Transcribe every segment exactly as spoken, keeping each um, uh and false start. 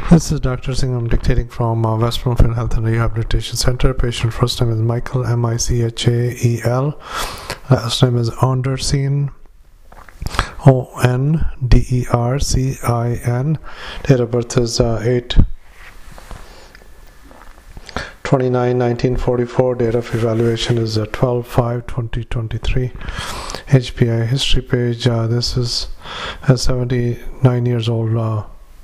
This is Doctor Singh. I'm dictating from uh, West Bloomfield Health and Rehabilitation Center. Patient first name is Michael, M I C H A E L. Last name is Ondercin, O N D E R C I N. Date of birth is uh, eight twenty-nine nineteen forty-four. Date of evaluation is uh, twelve five twenty twenty-three. H P I history page. Uh, this is a seventy-nine years old. Uh,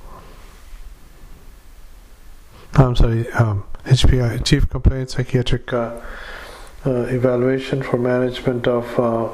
I'm sorry, um, H P I, Chief Complaint Psychiatric uh, uh, Evaluation for Management of uh,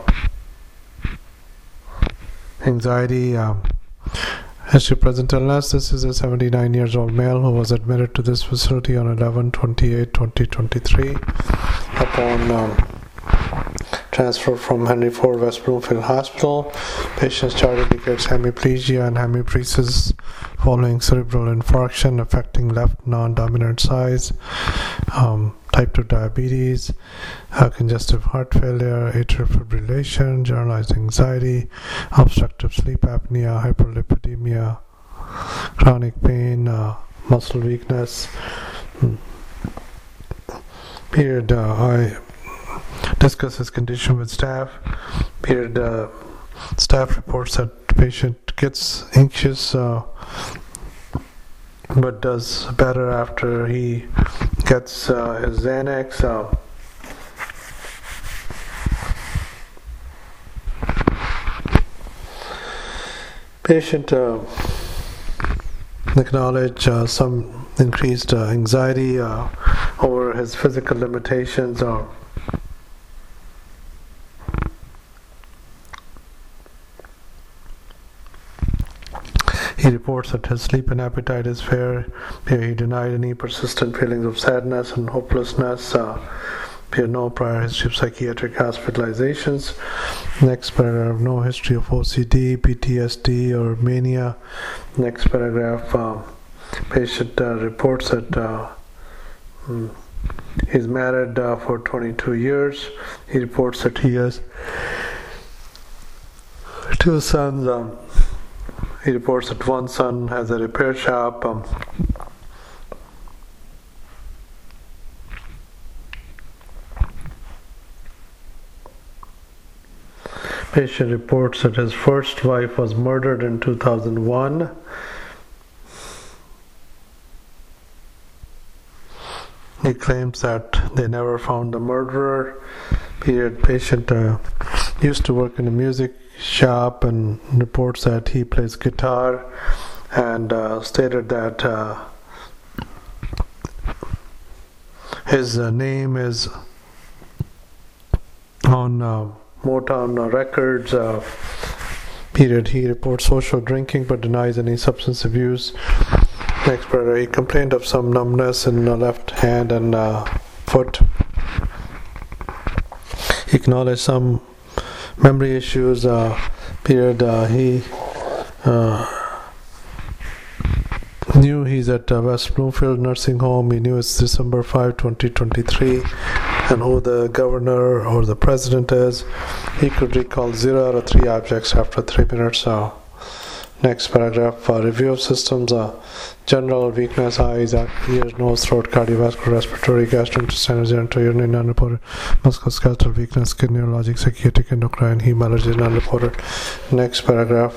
Anxiety, um, History Present Illness. This is a seventy-nine years old male who was admitted to this facility on eleven twenty-eight twenty twenty-three upon um, transfer from Henry Ford West Bloomfield Hospital. Patient's chart indicates hemiplegia and hemiparesis following cerebral infarction affecting left non-dominant size, um, type two diabetes, uh, congestive heart failure, atrial fibrillation, generalized anxiety, obstructive sleep apnea, hyperlipidemia, chronic pain, uh, muscle weakness. Hmm. Period. Uh, I discuss his condition with staff. Period. Uh, staff reports that the patient gets anxious uh, but does better after he gets uh, his Xanax. Uh, patient uh, acknowledge uh, some increased uh, anxiety uh, over his physical limitations or He reports that his sleep and appetite is fair. He denied any persistent feelings of sadness and hopelessness. Uh, he had no prior history of psychiatric hospitalizations. Next paragraph, no history of O C D, P T S D, or mania. Next paragraph, uh, patient uh, reports that uh, hmm, he's married uh, for twenty-two years. He reports that he has two sons. Um, He reports that one son has a repair shop. Um, patient reports that his first wife was murdered in two thousand one. He claims that they never found the murderer. Period. Patient uh, used to work in a music shop and reports that he plays guitar and uh, stated that uh, his uh, name is on uh, Motown uh, records. Uh, period. He reports social drinking but denies any substance abuse. Next paragraph, he complained of some numbness in the left hand and uh, foot. He acknowledged some memory issues. Uh, period. Uh, he uh, knew he's at uh, West Bloomfield Nursing Home. He knew it's December fifth twenty twenty-three and who the governor or the president is. He could recall zero out of three objects after three minutes. Uh, next paragraph, uh, review of systems. Uh, general weakness, eyes, ears, nose, throat, cardiovascular, respiratory, gastrointestinal, genitourinary, non-reported, musculoskeletal weakness, skin, neurologic, psychiatric, endocrine, heme allergy, non-reported. Next paragraph.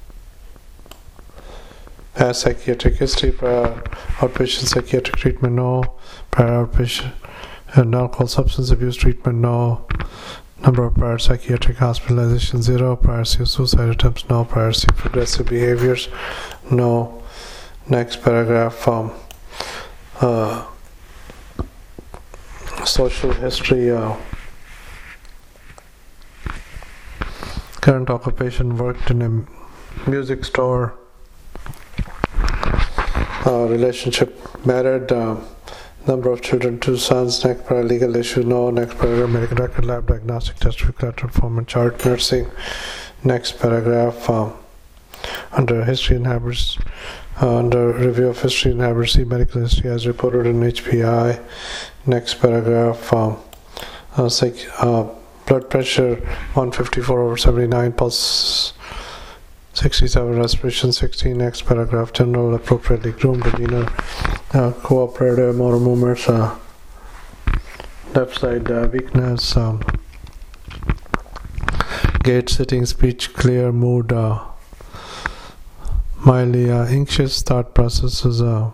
Past psychiatric history, prior outpatient psychiatric treatment, no. Prior outpatient and alcohol substance abuse treatment, no. Number of prior psychiatric hospitalizations, zero. Prior suicide attempts, no. Prior aggressive behaviors, no. Next paragraph, um, uh, social history, uh, current occupation, worked in a music store, uh, relationship, married, uh, number of children, two sons. Next paragraph, legal issue, no. Next paragraph, medical record, lab diagnostic test, collateral form and chart, nursing. Next paragraph, um, under history and habits, Uh, under review of history and habits, medical history as reported in H P I. Next paragraph, um, uh, psych, uh, blood pressure one fifty-four over seventy-nine, pulse sixty-seven, respiration. sixteen, next paragraph, general, appropriately groomed demeanor, uh, cooperative motor movements, uh, left side uh, weakness, um, gait, sitting, speech clear, mood uh, mildly uh, anxious, thought processes uh,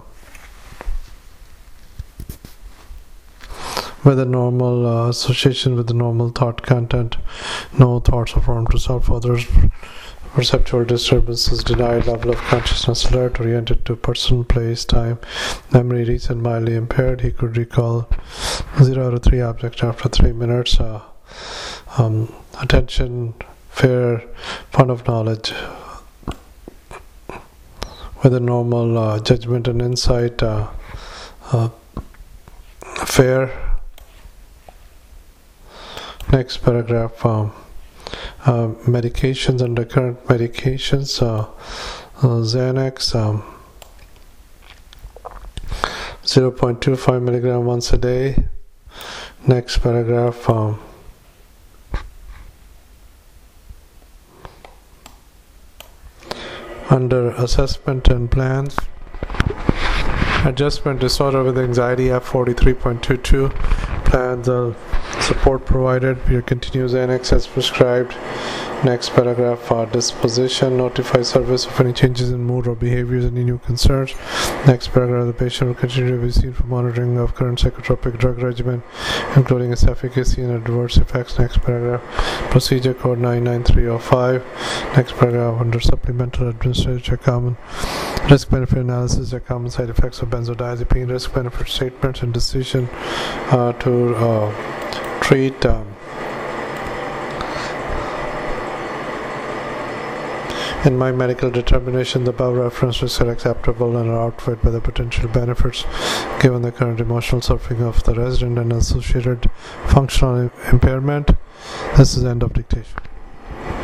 with a normal uh, association with the normal thought content, no thoughts of harm to self, others, perceptual disturbances, denied level of consciousness, alert, oriented to person, place, time, memory, recent, mildly impaired. He could recall zero out of three objects after three minutes. Uh, um, attention, fear, fun of knowledge, with a normal uh, judgment and insight, uh, uh, fear. Next paragraph, um, uh, medications, under current medications, uh, uh, Xanax, um, zero point two five milligram once a day. Next paragraph, um, under assessment and plans, adjustment disorder with anxiety, F forty-three point two two, plans, uh, support provided, your continuous Xanax as prescribed. Next paragraph, uh, disposition, notify service of any changes in mood or behaviors, any new concerns. Next paragraph, the patient will continue to be seen for monitoring of current psychotropic drug regimen, including its efficacy and adverse effects. Next paragraph, procedure code nine nine three oh five. Next paragraph, under supplemental administrative common risk benefit analysis, are common side effects of benzodiazepine, risk benefit statements, and decision uh, to uh, treat um, in my medical determination, the above reference risks are acceptable and are outweighed by the potential benefits given the current emotional suffering of the resident and associated functional impairment. This is the end of dictation.